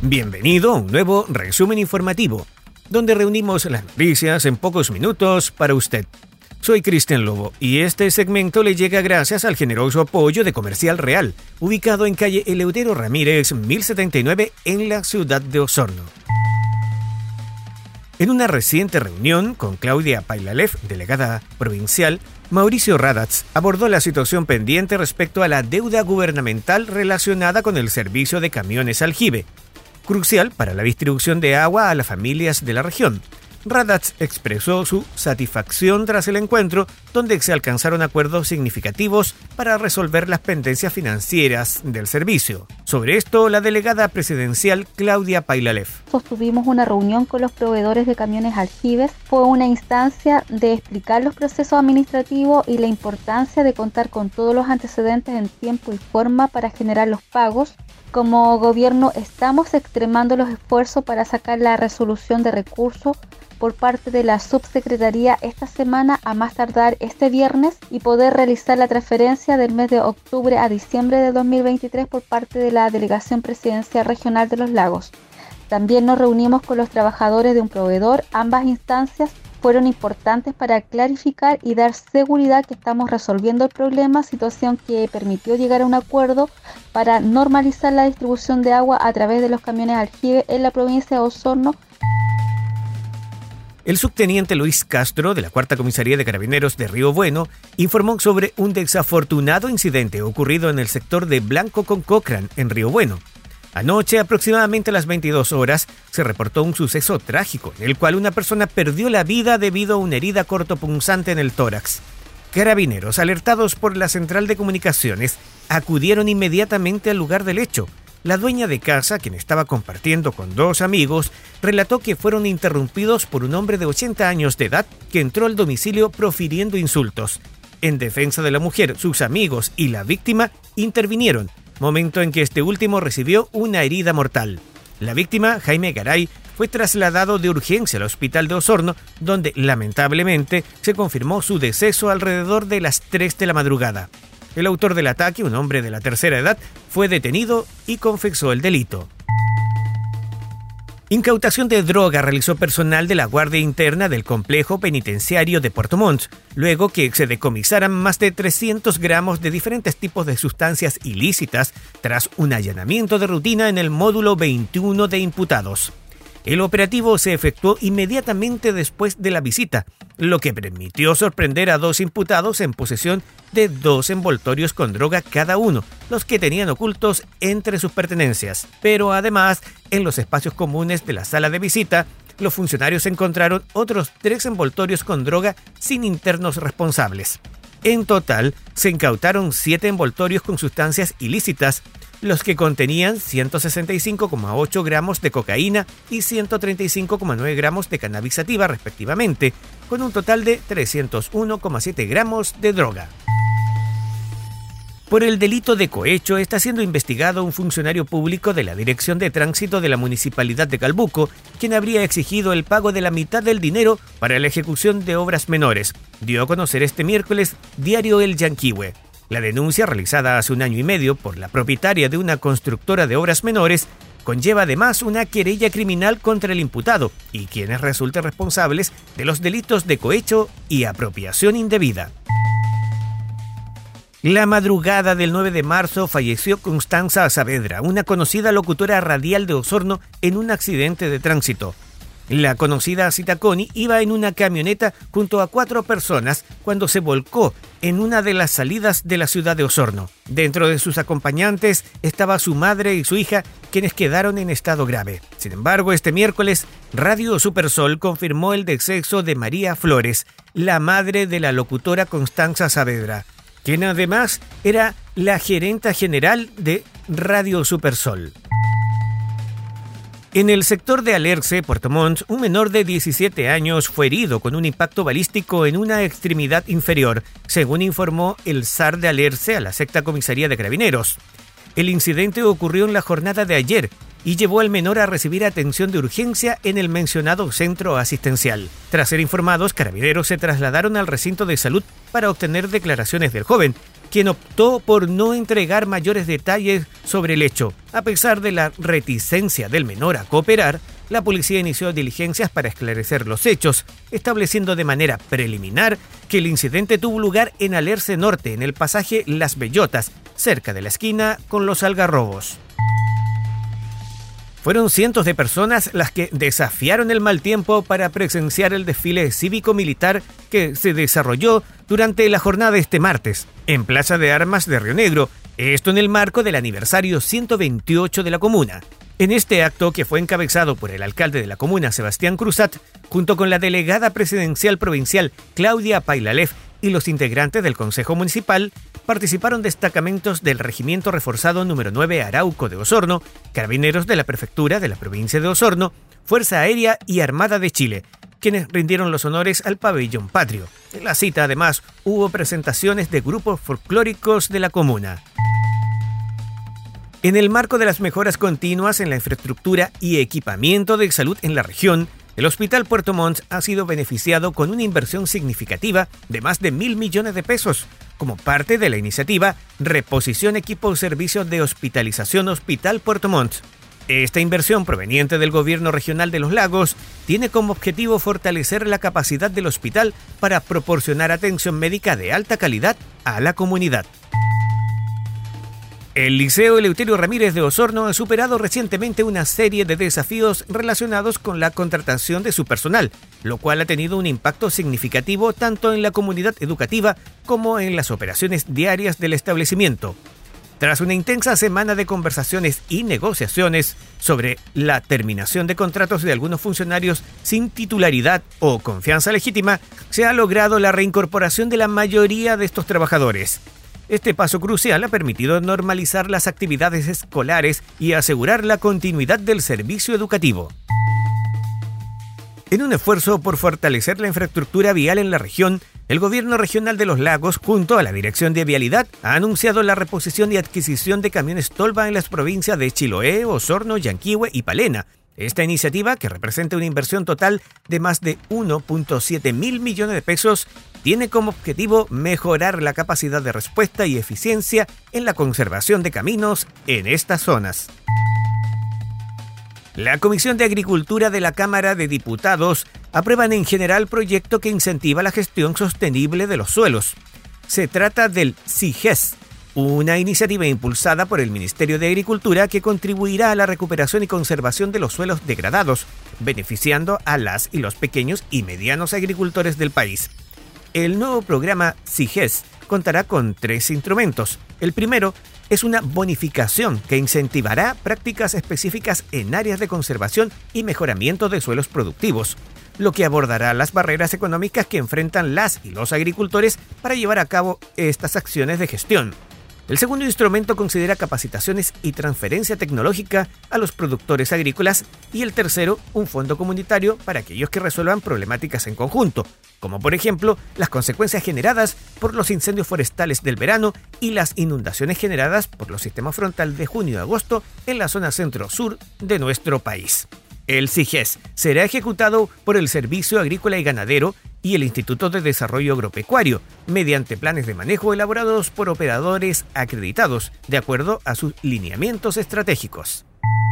Bienvenido a un nuevo resumen informativo, donde reunimos las noticias en pocos minutos para usted. Soy Cristian Lobo y este segmento le llega gracias al generoso apoyo de Comercial Real, ubicado en calle Eleudero Ramírez, 1079, en la ciudad de Osorno. En una reciente reunión con Claudia Pailalef, delegada provincial, Mauricio Radatz abordó la situación pendiente respecto a la deuda gubernamental relacionada con el servicio de camiones Aljibe, crucial para la distribución de agua a las familias de la región. Radatz expresó su satisfacción tras el encuentro, donde se alcanzaron acuerdos significativos para resolver las pendencias financieras del servicio. Sobre esto, la delegada presidencial Claudia Pailalef. Sostuvimos una reunión con los proveedores de camiones Aljibes. Fue una instancia de explicar los procesos administrativos y la importancia de contar con todos los antecedentes en tiempo y forma para generar los pagos. Como gobierno estamos extremando los esfuerzos para sacar la resolución de recursos por parte de la subsecretaría esta semana a más tardar este viernes y poder realizar la transferencia del mes de octubre a diciembre de 2023 por parte de la Delegación Presidencial Regional de los Lagos. También nos reunimos con los trabajadores de un proveedor. Ambas instancias fueron importantes para clarificar y dar seguridad que estamos resolviendo el problema, situación que permitió llegar a un acuerdo para normalizar la distribución de agua a través de los camiones Aljibe en la provincia de Osorno. El subteniente Luis Castro, de la Cuarta Comisaría de Carabineros de Río Bueno, informó sobre un desafortunado incidente ocurrido en el sector de Blanco con Cochrane, en Río Bueno. Anoche, aproximadamente a las 22 horas, se reportó un suceso trágico en el cual una persona perdió la vida debido a una herida cortopunzante en el tórax. Carabineros, alertados por la central de comunicaciones, acudieron inmediatamente al lugar del hecho. La dueña de casa, quien estaba compartiendo con dos amigos, relató que fueron interrumpidos por un hombre de 80 años de edad que entró al domicilio profiriendo insultos. En defensa de la mujer, sus amigos y la víctima intervinieron, momento en que este último recibió una herida mortal. La víctima, Jaime Garay, fue trasladado de urgencia al hospital de Osorno, donde lamentablemente se confirmó su deceso alrededor de las 3 de la madrugada. El autor del ataque, un hombre de la tercera edad, fue detenido y confesó el delito. Incautación de droga realizó personal de la Guardia Interna del Complejo Penitenciario de Puerto Montt, luego que se decomisaran más de 300 gramos de diferentes tipos de sustancias ilícitas tras un allanamiento de rutina en el módulo 21 de imputados. El operativo se efectuó inmediatamente después de la visita, lo que permitió sorprender a dos imputados en posesión de 2 envoltorios con droga cada uno, los que tenían ocultos entre sus pertenencias. Pero además, en los espacios comunes de la sala de visita, los funcionarios encontraron otros 3 envoltorios con droga sin internos responsables. En total, se incautaron 7 envoltorios con sustancias ilícitas, los que contenían 165,8 gramos de cocaína y 135,9 gramos de cannabis sativa respectivamente, con un total de 301,7 gramos de droga. Por el delito de cohecho está siendo investigado un funcionario público de la Dirección de Tránsito de la Municipalidad de Calbuco, quien habría exigido el pago de la mitad del dinero para la ejecución de obras menores, dio a conocer este miércoles Diario El Yanquihue. La denuncia, realizada hace 1 año y medio por la propietaria de una constructora de obras menores, conlleva además una querella criminal contra el imputado y quienes resulten responsables de los delitos de cohecho y apropiación indebida. La madrugada del 9 de marzo falleció Constanza Saavedra, una conocida locutora radial de Osorno, en un accidente de tránsito. La conocida Citaconi iba en una camioneta junto a 4 personas cuando se volcó en una de las salidas de la ciudad de Osorno. Dentro de sus acompañantes estaba su madre y su hija, quienes quedaron en estado grave. Sin embargo, este miércoles, Radio Supersol confirmó el deceso de María Flores, la madre de la locutora Constanza Saavedra, quien además era la gerenta general de Radio Supersol. En el sector de Alerce, Puerto Montt, un menor de 17 años fue herido con un impacto balístico en una extremidad inferior, según informó el SAR de Alerce a la 6ª Comisaría de Carabineros. El incidente ocurrió en la jornada de ayer y llevó al menor a recibir atención de urgencia en el mencionado centro asistencial. Tras ser informados, Carabineros se trasladaron al recinto de salud para obtener declaraciones del joven, quien optó por no entregar mayores detalles sobre el hecho. A pesar de la reticencia del menor a cooperar, la policía inició diligencias para esclarecer los hechos, estableciendo de manera preliminar que el incidente tuvo lugar en Alerce Norte, en el pasaje Las Bellotas, cerca de la esquina con Los Algarrobos. Fueron cientos de personas las que desafiaron el mal tiempo para presenciar el desfile cívico-militar que se desarrolló durante la jornada de este martes en Plaza de Armas de Río Negro, esto en el marco del aniversario 128 de la comuna. En este acto, que fue encabezado por el alcalde de la comuna, Sebastián Cruzat, junto con la delegada presidencial provincial Claudia Pailalef y los integrantes del Consejo Municipal, participaron destacamentos del Regimiento Reforzado número 9 Arauco de Osorno, Carabineros de la Prefectura de la provincia de Osorno, Fuerza Aérea y Armada de Chile, quienes rindieron los honores al pabellón patrio. En la cita, además, hubo presentaciones de grupos folclóricos de la comuna. En el marco de las mejoras continuas en la infraestructura y equipamiento de salud en la región, el Hospital Puerto Montt ha sido beneficiado con una inversión significativa de más de 1.000 millones de pesos, como parte de la iniciativa Reposición Equipo Servicios de Hospitalización Hospital Puerto Montt. Esta inversión proveniente del Gobierno Regional de los Lagos tiene como objetivo fortalecer la capacidad del hospital para proporcionar atención médica de alta calidad a la comunidad. El Liceo Eleuterio Ramírez de Osorno ha superado recientemente una serie de desafíos relacionados con la contratación de su personal, lo cual ha tenido un impacto significativo tanto en la comunidad educativa como en las operaciones diarias del establecimiento. Tras una intensa semana de conversaciones y negociaciones sobre la terminación de contratos de algunos funcionarios sin titularidad o confianza legítima, se ha logrado la reincorporación de la mayoría de estos trabajadores. Este paso crucial ha permitido normalizar las actividades escolares y asegurar la continuidad del servicio educativo. En un esfuerzo por fortalecer la infraestructura vial en la región, el Gobierno Regional de los Lagos, junto a la Dirección de Vialidad, ha anunciado la reposición y adquisición de camiones Tolva en las provincias de Chiloé, Osorno, Yanquihue y Palena. Esta iniciativa, que representa una inversión total de más de 1.7 mil millones de pesos, tiene como objetivo mejorar la capacidad de respuesta y eficiencia en la conservación de caminos en estas zonas. La Comisión de Agricultura de la Cámara de Diputados aprueba en general proyecto que incentiva la gestión sostenible de los suelos. Se trata del CIGES, una iniciativa impulsada por el Ministerio de Agricultura que contribuirá a la recuperación y conservación de los suelos degradados, beneficiando a las y los pequeños y medianos agricultores del país. El nuevo programa CIGES contará con 3 instrumentos. El primero es una bonificación que incentivará prácticas específicas en áreas de conservación y mejoramiento de suelos productivos, lo que abordará las barreras económicas que enfrentan las y los agricultores para llevar a cabo estas acciones de gestión. El segundo instrumento considera capacitaciones y transferencia tecnológica a los productores agrícolas y el tercero, un fondo comunitario para aquellos que resuelvan problemáticas en conjunto, como por ejemplo las consecuencias generadas por los incendios forestales del verano y las inundaciones generadas por los sistemas frontal de junio y agosto en la zona centro-sur de nuestro país. El CIGES será ejecutado por el Servicio Agrícola y Ganadero y el Instituto de Desarrollo Agropecuario, mediante planes de manejo elaborados por operadores acreditados, de acuerdo a sus lineamientos estratégicos.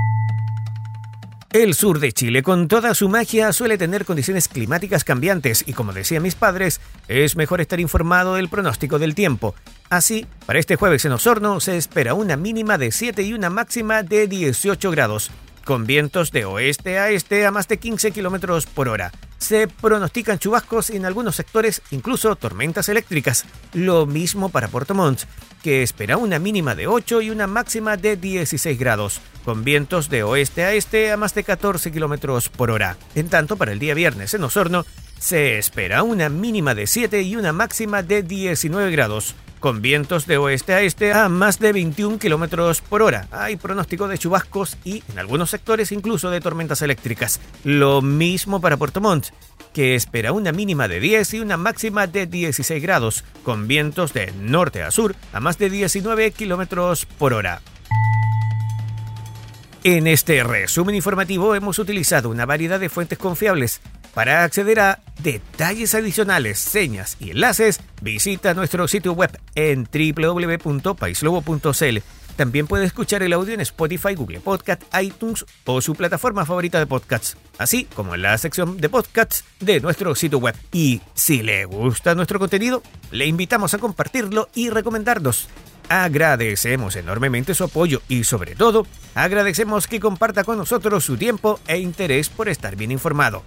El sur de Chile, con toda su magia, suele tener condiciones climáticas cambiantes y, como decían mis padres, es mejor estar informado del pronóstico del tiempo. Así, para este jueves en Osorno se espera una mínima de 7 y una máxima de 18 grados. Con vientos de oeste a este a más de 15 kilómetros por hora. Se pronostican chubascos en algunos sectores, incluso tormentas eléctricas. Lo mismo para Puerto Montt, que espera una mínima de 8 y una máxima de 16 grados, con vientos de oeste a este a más de 14 kilómetros por hora. En tanto, para el día viernes en Osorno, se espera una mínima de 7 y una máxima de 19 grados. Con vientos de oeste a este a más de 21 kilómetros por hora. Hay pronóstico de chubascos y, en algunos sectores, incluso de tormentas eléctricas. Lo mismo para Puerto Montt, que espera una mínima de 10 y una máxima de 16 grados, con vientos de norte a sur a más de 19 kilómetros por hora. En este resumen informativo hemos utilizado una variedad de fuentes confiables. Para acceder a detalles adicionales, señas y enlaces, visita nuestro sitio web en www.paislobo.cl. También puede escuchar el audio en Spotify, Google Podcast, iTunes o su plataforma favorita de podcasts, así como en la sección de podcasts de nuestro sitio web. Y si le gusta nuestro contenido, le invitamos a compartirlo y recomendarnos. Agradecemos enormemente su apoyo y, sobre todo, agradecemos que comparta con nosotros su tiempo e interés por estar bien informado.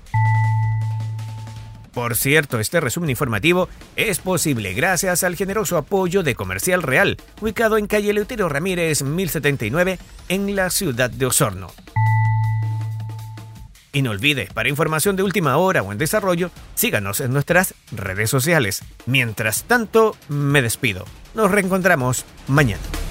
Por cierto, este resumen informativo es posible gracias al generoso apoyo de Comercial Real, ubicado en calle Eleuterio Ramírez 1079, en la ciudad de Osorno. Y no olvide, para información de última hora o en desarrollo, síganos en nuestras redes sociales. Mientras tanto, me despido. Nos reencontramos mañana.